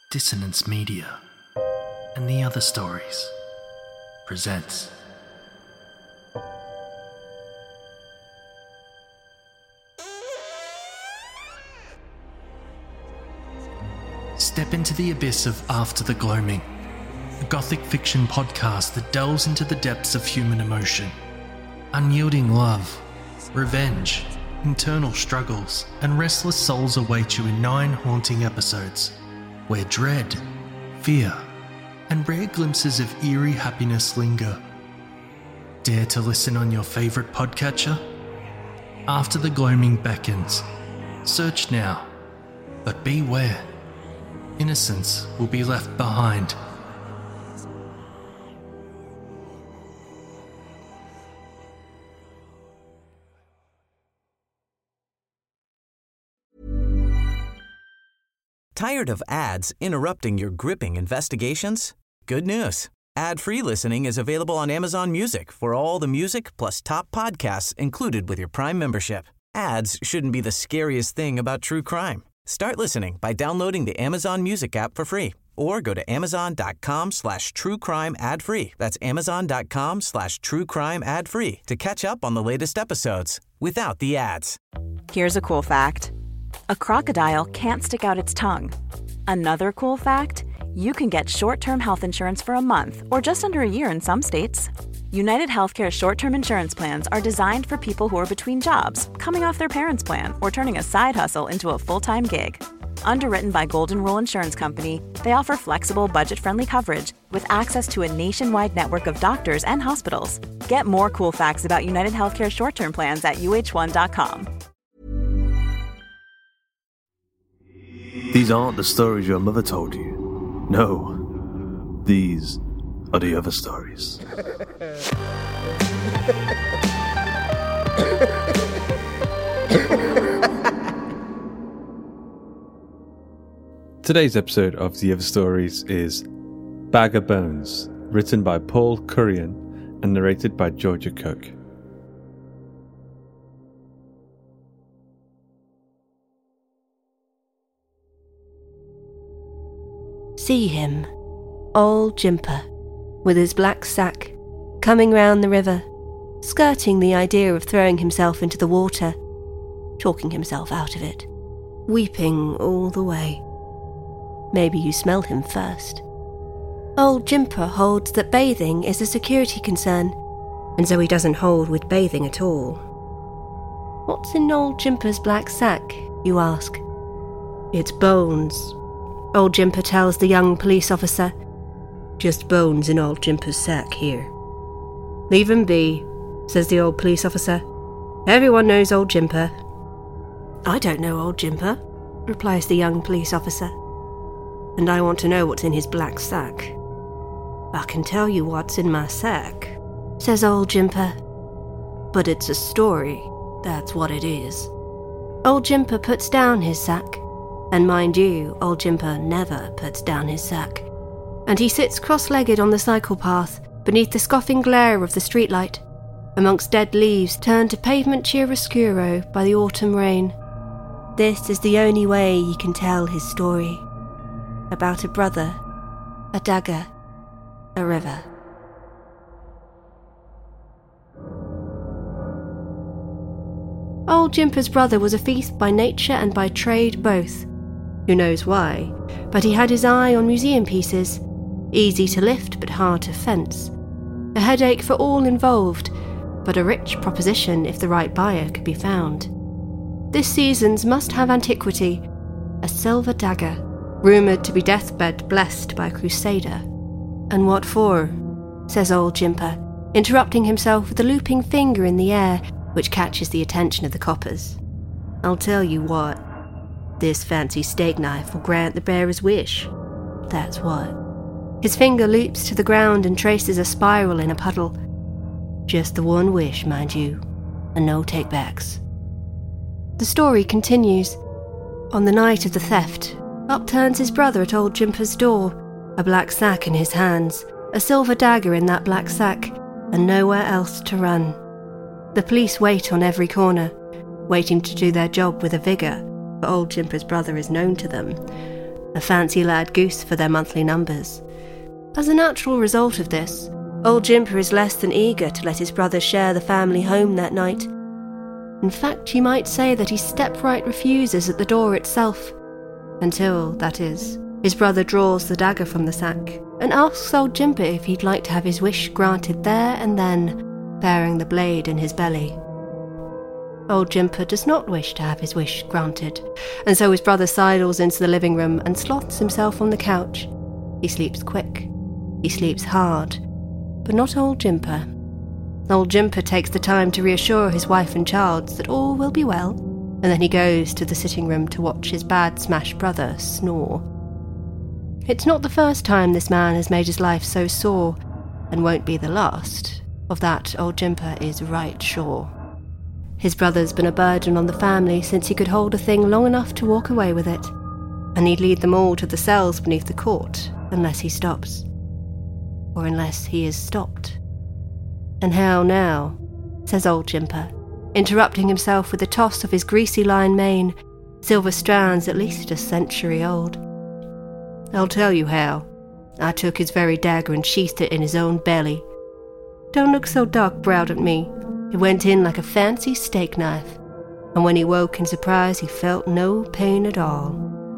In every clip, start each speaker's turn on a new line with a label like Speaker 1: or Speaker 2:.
Speaker 1: Dissonance Media and the Other Stories presents Step into the abyss of After the Gloaming, a gothic fiction podcast that delves into the depths of human emotion, unyielding love, revenge, internal struggles, and restless souls await you in 9 haunting episodes, where dread, fear, and rare glimpses of eerie happiness linger. Dare to listen on your favourite podcatcher? After the Gloaming beckons. Search now, but beware. Innocence will be left behind.
Speaker 2: Tired of ads interrupting your gripping investigations? Good news. Ad-free listening is available on Amazon Music for all the music plus top podcasts included with your Prime membership. Ads shouldn't be the scariest thing about true crime. Start listening by downloading the Amazon Music app for free or go to amazon.com/truecrime ad-free. That's amazon.com/truecrime ad-free to catch up on the latest episodes without the ads.
Speaker 3: Here's a cool fact. A crocodile can't stick out its tongue. Another cool fact, you can get short-term health insurance for a month or just under a year in some states. United Healthcare short-term insurance plans are designed for people who are between jobs, coming off their parents' plan, or turning a side hustle into a full-time gig. Underwritten by Golden Rule Insurance Company, they offer flexible, budget-friendly coverage with access to a nationwide network of doctors and hospitals. Get more cool facts about United Healthcare short-term plans at uh1.com.
Speaker 4: These aren't the stories your mother told you. No, these are the other stories.
Speaker 5: Today's episode of The Other Stories is Bag of Bones, written by Paul Currian and narrated by Georgia Cook.
Speaker 6: See him, old Jimper, with his black sack, coming round the river, skirting the idea of throwing himself into the water, talking himself out of it, weeping all the way. Maybe you smell him first. Old Jimper holds that bathing is a security concern, and so he doesn't hold with bathing at all. What's in old Jimper's black sack, you ask? It's bones. Old Jimper tells the young police officer. Just bones in old Jimper's sack here. Leave him be, says the old police officer. Everyone knows old Jimper. I don't know old Jimper, replies the young police officer. And I want to know what's in his black sack. I can tell you what's in my sack, says old Jimper. But it's a story, that's what it is. Old Jimper puts down his sack. And mind you, old Jimper never puts down his sack. And he sits cross-legged on the cycle path, beneath the scoffing glare of the streetlight, amongst dead leaves turned to pavement chiaroscuro by the autumn rain. This is the only way he can tell his story. About a brother, a dagger, a river. Old Jimper's brother was a thief by nature and by trade both. Who knows why, but he had his eye on museum pieces, easy to lift but hard to fence. A headache for all involved, but a rich proposition if the right buyer could be found. This season's must-have antiquity, a silver dagger, rumoured to be deathbed blessed by a crusader. And what for? Says old Jimper, interrupting himself with a looping finger in the air, which catches the attention of the coppers. I'll tell you what. This fancy steak knife will grant the bearer's wish. That's what. His finger loops to the ground and traces a spiral in a puddle. Just the one wish, mind you, and no takebacks. The story continues. On the night of the theft, up turns his brother at old Jimper's door, a black sack in his hands, a silver dagger in that black sack, and nowhere else to run. The police wait on every corner, waiting to do their job with a vigour, for old Jimper's brother is known to them. a fancy lad goose for their monthly numbers. As a natural result of this, old Jimper is less than eager to let his brother share the family home that night. In fact, you might say that he step-right refuses at the door itself, until, that is, his brother draws the dagger from the sack and asks old Jimper if he'd like to have his wish granted there and then, bearing the blade in his belly. Old Jimper does not wish to have his wish granted, and so his brother sidles into the living room and slots himself on the couch. He sleeps quick. He sleeps hard. But not old Jimper. Old Jimper takes the time to reassure his wife and child that all will be well, and then he goes to the sitting room to watch his bad smashed brother snore. It's not the first time this man has made his life so sore, and won't be the last. Of that old Jimper is right sure. His brother's been a burden on the family since he could hold a thing long enough to walk away with it, and he'd lead them all to the cells beneath the court unless he stops. Or unless he is stopped. And how now, says old Jimper, interrupting himself with a toss of his greasy line mane, silver strands at least a century old. I'll tell you how. I took his very dagger and sheathed it in his own belly. Don't look so dark-browed at me. It went in like a fancy steak knife, and when he woke in surprise he felt no pain at all.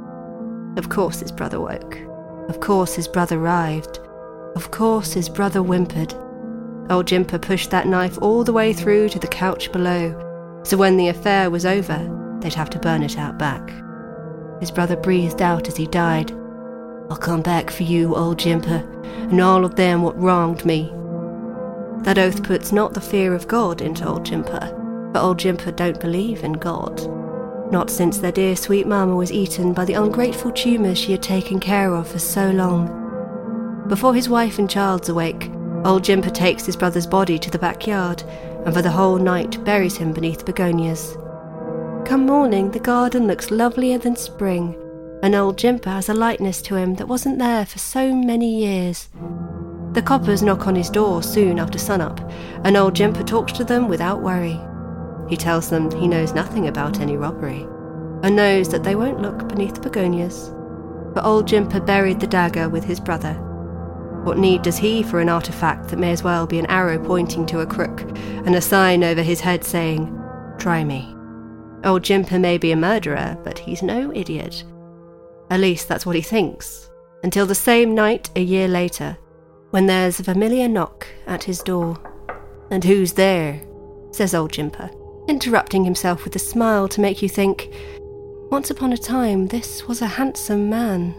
Speaker 6: Of course his brother woke. Of course his brother writhed. Of course his brother whimpered. Old Jimper pushed that knife all the way through to the couch below, so when the affair was over, they'd have to burn it out back. His brother breathed out as he died, I'll come back for you, old Jimper, and all of them what wronged me. That oath puts not the fear of God into old Jimper, but old Jimper don't believe in God. Not since their dear sweet mamma was eaten by the ungrateful tumours she had taken care of for so long. Before his wife and child's awake, old Jimper takes his brother's body to the backyard, and for the whole night buries him beneath begonias. Come morning, the garden looks lovelier than spring, and old Jimper has a lightness to him that wasn't there for so many years. The coppers knock on his door soon after sunup, and old Jimper talks to them without worry. He tells them he knows nothing about any robbery, and knows that they won't look beneath the begonias. But old Jimper buried the dagger with his brother. What need does he for an artifact that may as well be an arrow pointing to a crook, and a sign over his head saying, "Try me"? Old Jimper may be a murderer, but he's no idiot. At least that's what he thinks, until the same night a year later, when there's a familiar knock at his door. And who's there? Says old Jimper, interrupting himself with a smile to make you think, once upon a time this was a handsome man.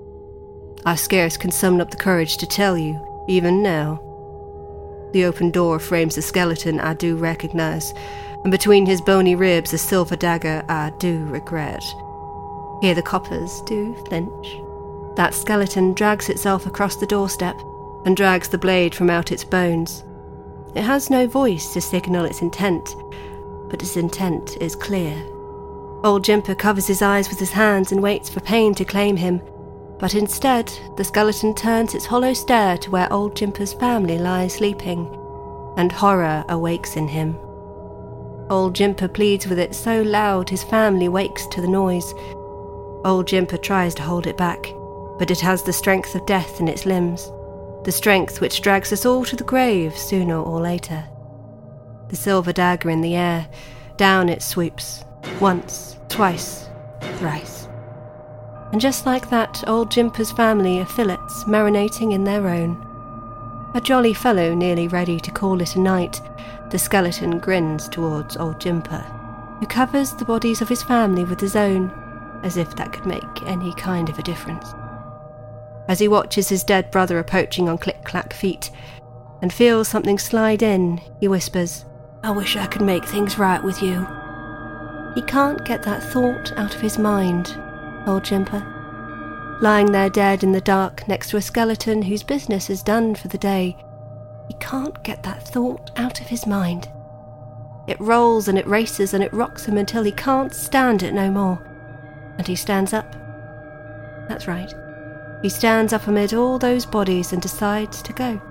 Speaker 6: I scarce can summon up the courage to tell you, even now. The open door frames a skeleton I do recognise, and between his bony ribs a silver dagger I do regret. Here the coppers do flinch. That skeleton drags itself across the doorstep, and drags the blade from out its bones. It has no voice to signal its intent, but its intent is clear. Old Jimper covers his eyes with his hands and waits for pain to claim him, but instead the skeleton turns its hollow stare to where old Jimper's family lies sleeping, and horror awakes in him. Old Jimper pleads with it so loud his family wakes to the noise. Old Jimper tries to hold it back, but it has the strength of death in its limbs, the strength which drags us all to the grave sooner or later. The silver dagger in the air, down it swoops, once, twice, thrice. And just like that, old Jimper's family are fillets marinating in their own. A jolly fellow nearly ready to call it a night, the skeleton grins towards old Jimper, who covers the bodies of his family with his own, as if that could make any kind of a difference. As he watches his dead brother approaching on click-clack feet, and feels something slide in, he whispers, I wish I could make things right with you. He can't get that thought out of his mind, old Jimper. Lying there dead in the dark next to a skeleton whose business is done for the day, he can't get that thought out of his mind. It rolls and it races and it rocks him until he can't stand it no more. And he stands up. That's right. He stands up amid all those bodies and decides to go.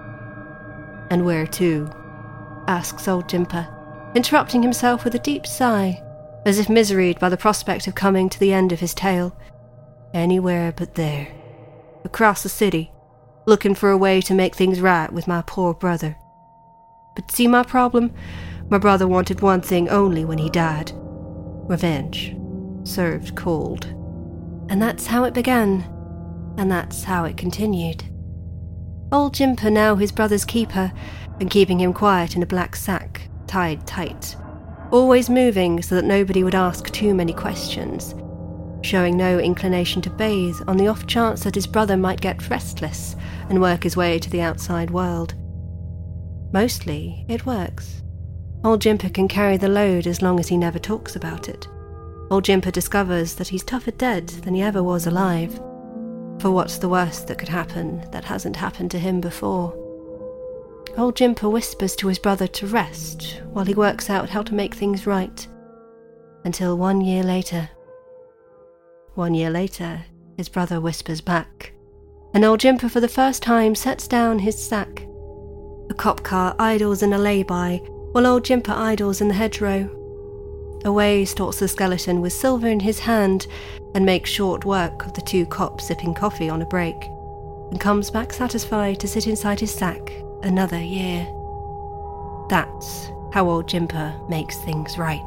Speaker 6: And where to? Asks old Jimper, interrupting himself with a deep sigh, as if miseried by the prospect of coming to the end of his tale. anywhere but there, across the city, looking for a way to make things right with my poor brother. But see my problem? My brother wanted one thing only when he died. Revenge, served cold. And that's how it began, and that's how it continued. Old Jimper, now his brother's keeper, and keeping him quiet in a black sack, tied tight, always moving so that nobody would ask too many questions, showing no inclination to bathe on the off chance that his brother might get restless and work his way to the outside world. Mostly, it works. Old Jimper can carry the load as long as he never talks about it. Old Jimper discovers that he's tougher dead than he ever was alive. For what's the worst that could happen that hasn't happened to him before? Old Jimper whispers to his brother to rest while he works out how to make things right. Until 1 year later. 1 year later, his brother whispers back, and Old Jimper for the first time sets down his sack. A cop car idles in a lay-by, while Old Jimper idles in the hedgerow. Away stalks the skeleton with silver in his hand, and makes short work of the two cops sipping coffee on a break, and comes back satisfied to sit inside his sack another year. That's how Old Jimper makes things right.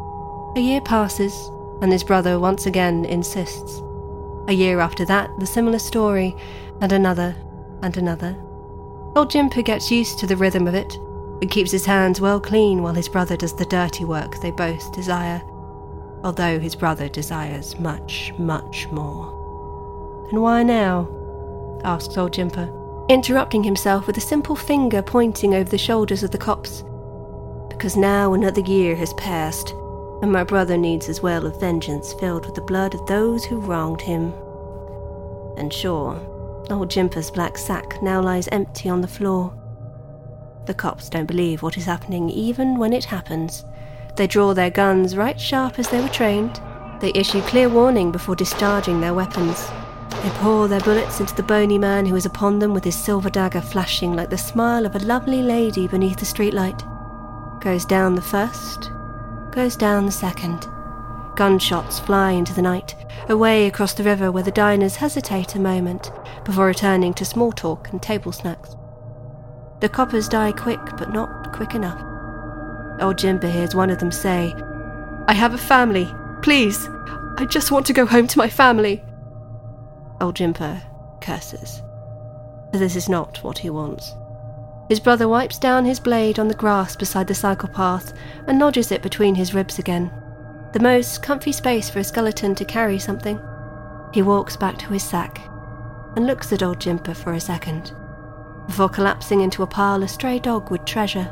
Speaker 6: A year passes, and his brother once again insists. A year after that, the similar story, and another, and another. Old Jimper gets used to the rhythm of it, and keeps his hands well clean while his brother does the dirty work they both desire, although his brother desires much, much more. And why now? Asks Old Jimper, interrupting himself with a simple finger pointing over the shoulders of the cops. Because now another year has passed, and my brother needs his well of vengeance filled with the blood of those who wronged him. And sure, Old Jimper's black sack now lies empty on the floor. The cops don't believe what is happening even when it happens. They draw their guns right sharp as they were trained. They issue clear warning before discharging their weapons. They pour their bullets into the bony man who is upon them with his silver dagger flashing like the smile of a lovely lady beneath the streetlight. Goes down the first, goes down the second. Gunshots fly into the night, away across the river where the diners hesitate a moment before returning to small talk and table snacks. The coppers die quick, but not quick enough. Old Jimper hears one of them say, "I have a family. Please, I just want to go home to my family." Old Jimper curses. This is not what he wants. His brother wipes down his blade on the grass beside the cycle path and lodges it between his ribs again. The most comfy space for a skeleton to carry something. He walks back to his sack and looks at Old Jimper for a second, before collapsing into a pile a stray dog would treasure.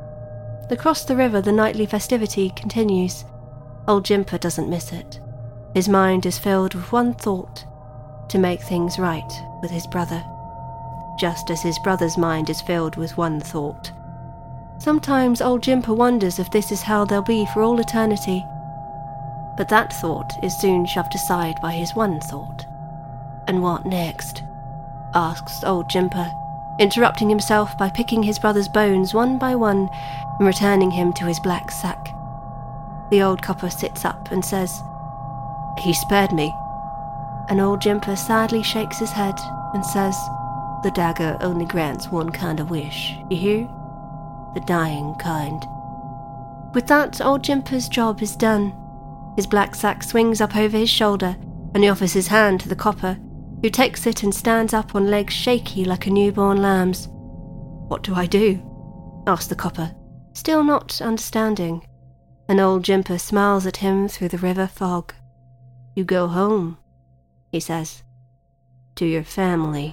Speaker 6: Across the river the nightly festivity continues. Old Jimper doesn't miss it. His mind is filled with one thought: to make things right with his brother. Just as his brother's mind is filled with one thought. Sometimes Old Jimper wonders if this is how they'll be for all eternity. But that thought is soon shoved aside by his one thought. And what next? Asks Old Jimper, interrupting himself by picking his brother's bones one by one and returning him to his black sack. The old copper sits up and says, "He spared me." And Old Jimper sadly shakes his head and says, "The dagger only grants one kind of wish, you hear? The dying kind." With that, Old Jimper's job is done. His black sack swings up over his shoulder, and he offers his hand to the copper, who takes it and stands up on legs shaky like a newborn lamb's. "What do I do?" asks the copper, still not understanding. And Old Jimper smiles at him through the river fog. "You go home," he says, "to your family."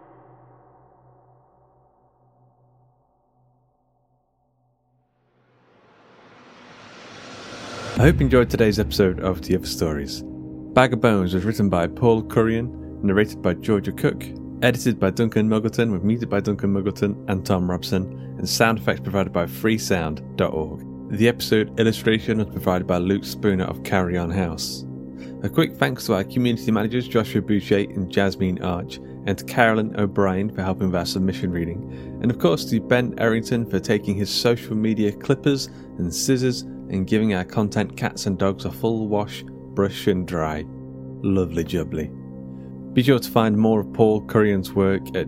Speaker 5: I hope you enjoyed today's episode of The Other Stories. Bag of Bones was written by Paul Currian, narrated by Georgia Cook, edited by Duncan Muggleton, with music by Duncan Muggleton and Tom Robson, and sound effects provided by freesound.org. The episode illustration was provided by Luke Spooner of Carry On House. A quick thanks to our community managers Joshua Boucher and Jasmine Arch, and to Carolyn O'Brien for helping with our submission reading, and of course to Ben Errington for taking his social media clippers and scissors and giving our content cats and dogs a full wash, brush and dry. lovely jubbly. Be sure to find more of Paul Currien's work at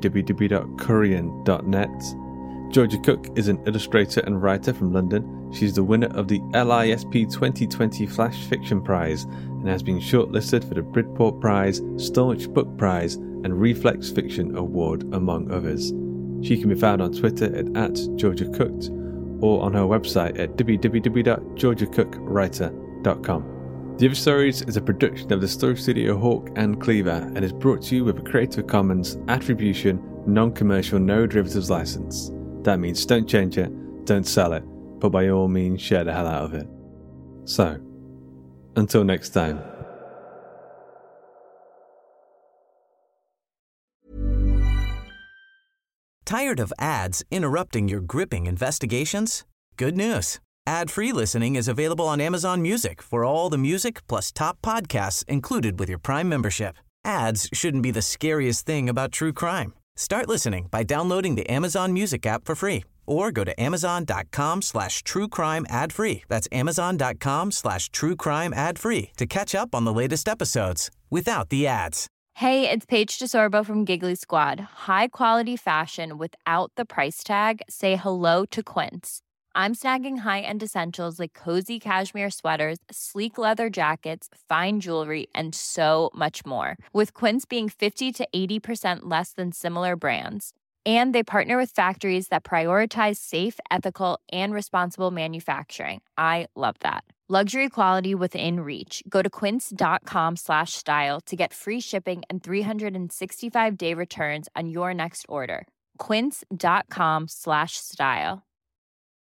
Speaker 5: www.currien.net. Georgia Cook is an illustrator and writer from London. She's the winner of the LISP 2020 Flash Fiction Prize and has been shortlisted for the Bridport Prize, Staunch Book Prize and Reflex Fiction Award, among others. She can be found on Twitter at @GeorgiaCooked or on her website at www.georgiacookwriter.com. The Other Stories is a production of the Story Studio Hawk and Cleaver and is brought to you with a Creative Commons Attribution Non-Commercial No Derivatives license. That means don't change it, don't sell it, but by all means share the hell out of it. So, until next time.
Speaker 2: Tired of ads interrupting your gripping investigations? Good news. Ad-free listening is available on Amazon Music for all the music plus top podcasts included with your Prime membership. Ads shouldn't be the scariest thing about true crime. Start listening by downloading the Amazon Music app for free or go to amazon.com/truecrime ad-free. That's amazon.com/truecrime ad-free to catch up on the latest episodes without the ads.
Speaker 7: Hey, it's Paige DeSorbo from Giggly Squad. High quality fashion without the price tag. Say hello to Quince. I'm snagging high-end essentials like cozy cashmere sweaters, sleek leather jackets, fine jewelry, and so much more. With Quince being 50 to 80% less than similar brands. And they partner with factories that prioritize safe, ethical, and responsible manufacturing. I love that. Luxury quality within reach. Go to quince.com/style to get free shipping and 365-day returns on your next order. Quince.com/style.